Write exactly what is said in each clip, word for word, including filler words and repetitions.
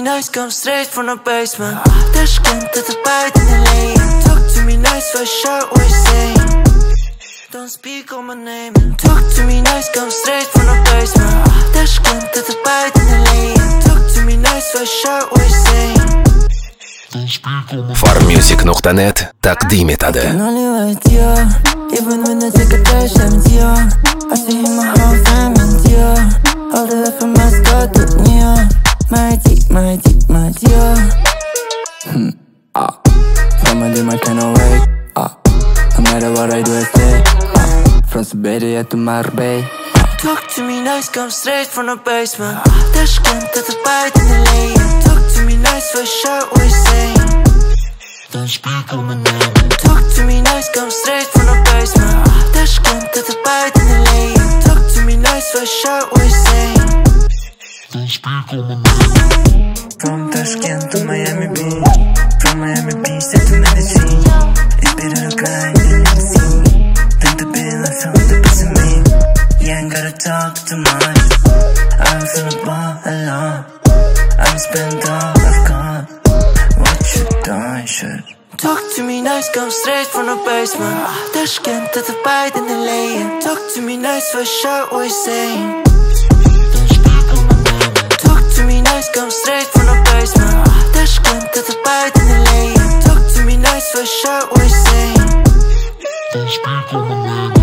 nice, come straight from the basement. Tashkent to the bite in the lane. Talk to me nice, first shot, what you saying? Don't speak on my name. Talk to me nice, come straight from the basement. Tashkent to the bite in the lane. Talk to me nice, first shot, what you saying? farmusic nuqta net taqdim etadi. Even when I take a dash, I'm young. I see him my whole family, yeah. All the way from my squad to neon. My deep, my deep, my dear. Hmm, ah. From under my can't wait, ah. No matter what I do, I stay, ah. From Siberia to Marbella. Talk to me nice, come straight from the basement. Tashkent to the bite in the lane. Talk to me nice, first shot, what you saying? Don't speak on my name. Talk to me nice, come straight from the basement. Tashkent to the bite in the lane. Talk to me nice, first shot, what you saying? Don't speak on my name. From Tashkent to Miami Beach. From Miami Beach to Medellin. It's been a grind and it's seen. Think the bill, I found the best in me. You ain't gotta talk too much. I'm finna ball alone. I'm spent all I've got. What you doing, shit? Talk to me nice, come straight from the basement. Tashkent to the bite in the lane. Talk to me nice, first shot, what you saying? Talk to me nice, come straight from the basement. Tashkent to the bite in the lane. Talk to me nice, first shot, what you saying? Don't speak on my name.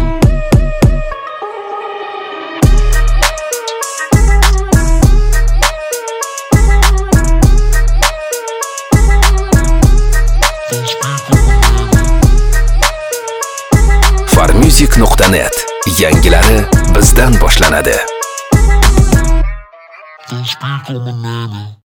farmusic nuqta net yangilari bizdan boshlanadi.